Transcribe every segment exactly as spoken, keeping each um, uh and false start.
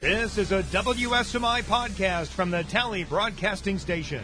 This is a W S M I podcast from the Tally Broadcasting Station.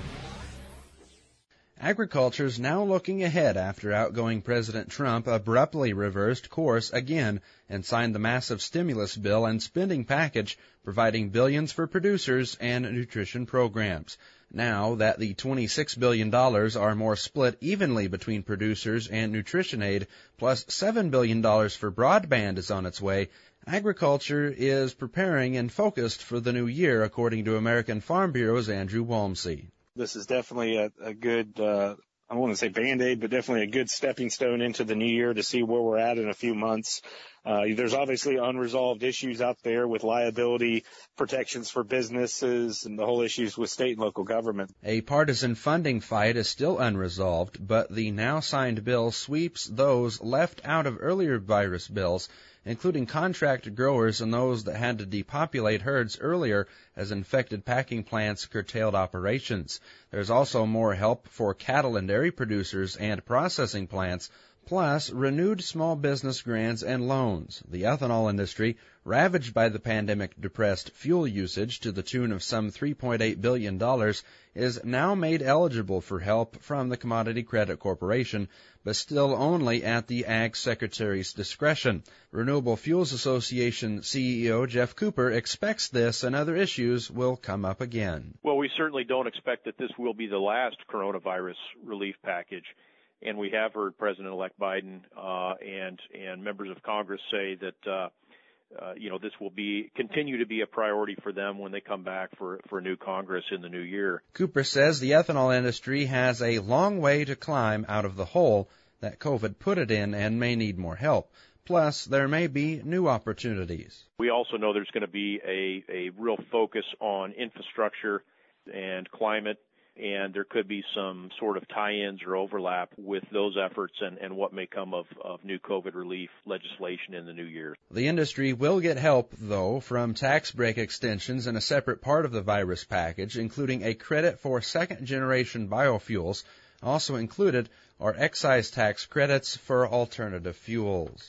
Agriculture is now looking ahead after outgoing President Trump abruptly reversed course again and signed the massive stimulus bill and spending package, providing billions for producers and nutrition programs. Now that the twenty-six billion dollars are more split evenly between producers and nutrition aid, plus seven billion dollars for broadband is on its way, agriculture is preparing and focused for the new year, according to American Farm Bureau's Andrew Walmsley. This is definitely a, a good, uh, I don't want to say Band-Aid, but definitely a good stepping stone into the new year to see where we're at in a few months. Uh, there's obviously unresolved issues out there with liability protections for businesses and the whole issues with state and local government. A partisan funding fight is still unresolved, but the now signed bill sweeps those left out of earlier virus bills, including contract growers and those that had to depopulate herds earlier as infected packing plants curtailed operations. There's also more help for cattle and dairy producers and processing plants, plus renewed small business grants and loans. The ethanol industry, ravaged by the pandemic, depressed fuel usage to the tune of some three point eight billion dollars, is now made eligible for help from the Commodity Credit Corporation, but still only at the Ag Secretary's discretion. Renewable Fuels Association C E O Jeff Cooper expects this and other issues will come up again. Well, we certainly don't expect that this will be the last coronavirus relief package. And we have heard President-elect Biden uh, and and members of Congress say that uh, uh, you know this will be continue to be a priority for them when they come back for for new Congress in the new year. Cooper says the ethanol industry has a long way to climb out of the hole that COVID put it in and may need more help. Plus, there may be new opportunities. We also know there's going to be a a real focus on infrastructure and climate. And there could be some sort of tie-ins or overlap with those efforts and, and what may come of, of new COVID relief legislation in the new year. The industry will get help, though, from tax break extensions in a separate part of the virus package, including a credit for second-generation biofuels. Also included are excise tax credits for alternative fuels.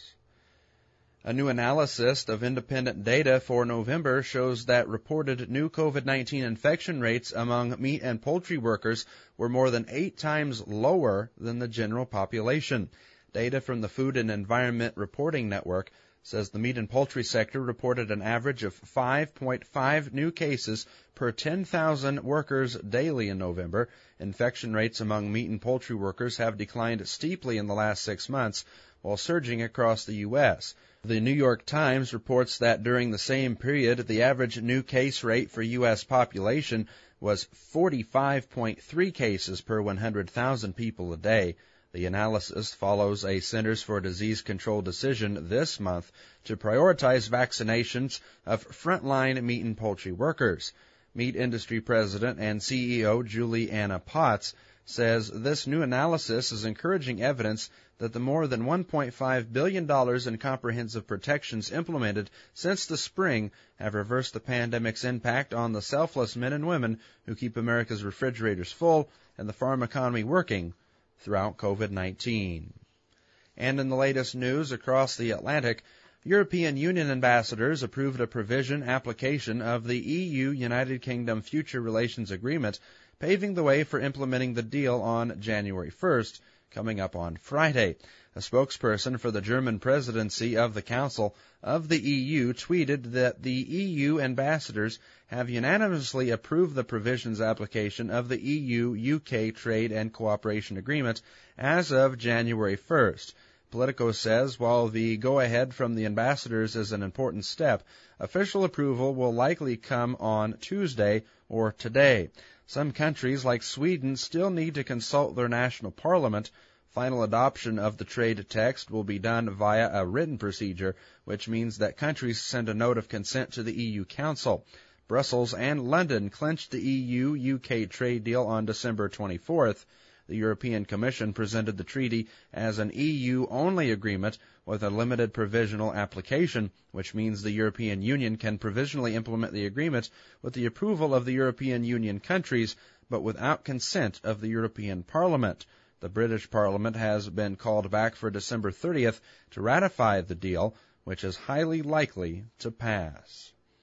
A new analysis of independent data for November shows that reported new COVID nineteen infection rates among meat and poultry workers were more than eight times lower than the general population. Data from the Food and Environment Reporting Network says the meat and poultry sector reported an average of five point five new cases per ten thousand workers daily in November. Infection rates among meat and poultry workers have declined steeply in the last six months, while surging across the U S The New York Times reports that during the same period, the average new case rate for U S population was forty-five point three cases per one hundred thousand people a day. The analysis follows a Centers for Disease Control decision this month to prioritize vaccinations of frontline meat and poultry workers. Meat industry president and C E O Julie Anna Potts says this new analysis is encouraging evidence that the more than one point five billion dollars in comprehensive protections implemented since the spring have reversed the pandemic's impact on the selfless men and women who keep America's refrigerators full and the farm economy working throughout COVID nineteen. And in the latest news across the Atlantic, European Union ambassadors approved a provision application of the E U-United Kingdom Future Relations Agreement, paving the way for implementing the deal on January first, coming up on Friday. A spokesperson for the German presidency of the Council of the E U tweeted that the E U ambassadors have unanimously approved the provisions application of the E U-U K Trade and Cooperation Agreement as of January first. Politico says while the go-ahead from the ambassadors is an important step, official approval will likely come on Tuesday or today. Some countries, like Sweden, still need to consult their national parliament. Final adoption of the trade text will be done via a written procedure, which means that countries send a note of consent to the E U Council. Brussels and London clinched the E U-U K trade deal on December twenty-fourth. The European Commission presented the treaty as an E U-only agreement with a limited provisional application, which means the European Union can provisionally implement the agreement with the approval of the European Union countries, but without consent of the European Parliament. The British Parliament has been called back for December thirtieth to ratify the deal, which is highly likely to pass.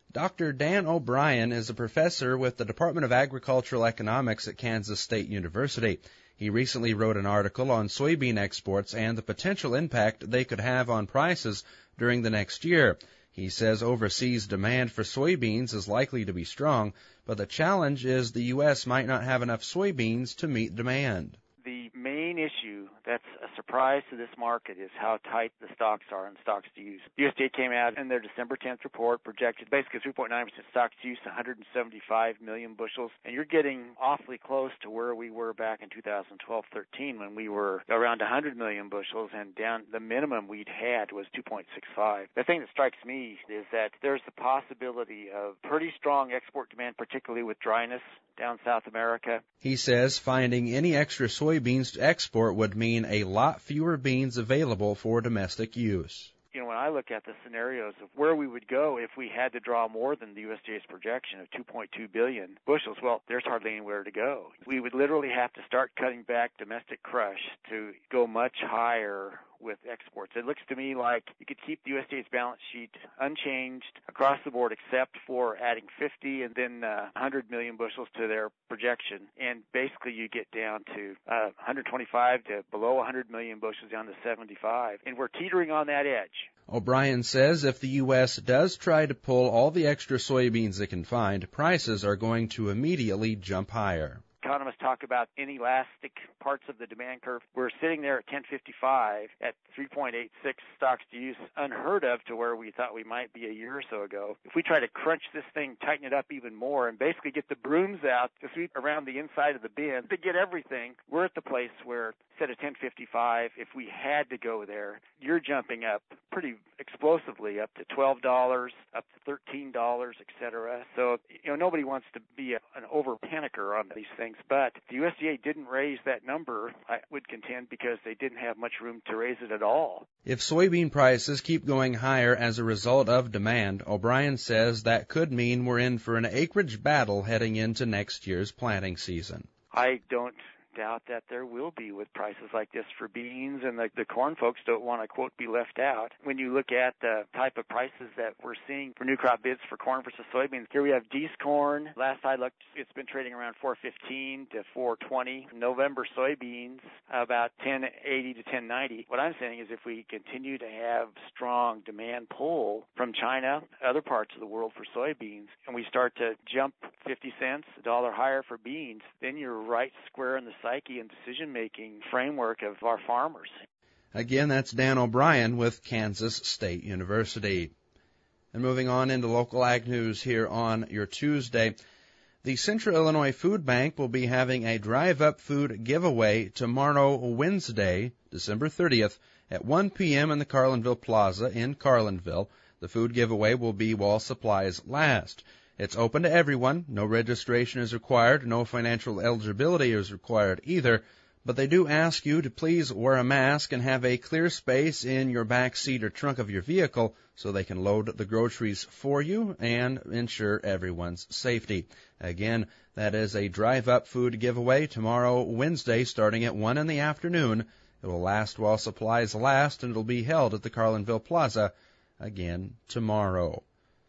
Doctor Dan O'Brien is a professor with the Department of Agricultural Economics at Kansas State University. He recently wrote an article on soybean exports and the potential impact they could have on prices during the next year. He says overseas demand for soybeans is likely to be strong, but the challenge is the U S might not have enough soybeans to meet demand. The main issue that's a surprise to this market is how tight the stocks are and stocks to use. U S D A came out in their December tenth report, projected basically three point nine percent stocks to use, one hundred seventy-five million bushels, and you're getting awfully close to where we were back in two thousand twelve thirteen when we were around one hundred million bushels, and down the minimum we'd had was two point six five. The thing that strikes me is that there's the possibility of pretty strong export demand, particularly with dryness down South America. He says finding any extra soybeans to export would mean a lot fewer beans available for domestic use. You know, when I look at the scenarios of where we would go if we had to draw more than the U S D A's projection of two point two billion bushels, well, there's hardly anywhere to go. We would literally have to start cutting back domestic crush to go much higher with exports. It looks to me like you could keep the U S D A's balance sheet unchanged across the board except for adding fifty and then uh, one hundred million bushels to their projection. And basically you get down to uh, one hundred twenty-five to below one hundred million bushels down to seventy-five. And we're teetering on that edge. O'Brien says if the U S does try to pull all the extra soybeans it can find, prices are going to immediately jump higher. Economists talk about inelastic parts of the demand curve. We're sitting there at ten fifty-five at three point eight six stocks to use, unheard of to where we thought we might be a year or so ago. If we try to crunch this thing, tighten it up even more, and basically get the brooms out to sweep around the inside of the bin to get everything, we're at the place where instead of ten fifty-five, if we had to go there, you're jumping up pretty explosively up to twelve dollars, up to thirteen dollars, et cetera. So, you know, nobody wants to be a, an over-panicker on these things, but the U S D A didn't raise that number, I would contend, because they didn't have much room to raise it at all. If soybean prices keep going higher as a result of demand, O'Brien says that could mean we're in for an acreage battle heading into next year's planting season. I don't doubt that there will be with prices like this for beans, and the, the corn folks don't want to, quote, be left out. When you look at the type of prices that we're seeing for new crop bids for corn versus soybeans, here we have D's corn. Last I looked, it's been trading around four fifteen to four twenty. November soybeans, about ten eighty to ten ninety. What I'm saying is if we continue to have strong demand pull from China, other parts of the world for soybeans, and we start to jump fifty cents, a dollar higher for beans, then you're right square in the psyche and decision-making framework of our farmers. Again, that's Dan O'Brien with Kansas State University. And moving on into local ag news here on your Tuesday, the Central Illinois Food Bank will be having a drive-up food giveaway tomorrow, Wednesday, December thirtieth, at one p.m. in the Carlinville Plaza in Carlinville. The food giveaway will be while supplies last. It's open to everyone. No registration is required. No financial eligibility is required either. But they do ask you to please wear a mask and have a clear space in your back seat or trunk of your vehicle so they can load the groceries for you and ensure everyone's safety. Again, that is a drive-up food giveaway tomorrow, Wednesday, starting at one in the afternoon. It will last while supplies last, and it will be held at the Carlinville Plaza again tomorrow.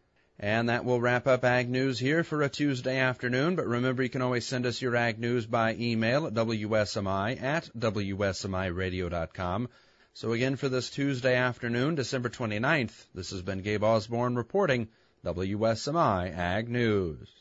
And that will wrap up Ag News here for a Tuesday afternoon. But remember, you can always send us your Ag News by email at W S M I at W S M I radio dot com. So again, for this Tuesday afternoon, December twenty-ninth, this has been Gabe Osborne reporting W S M I Ag News.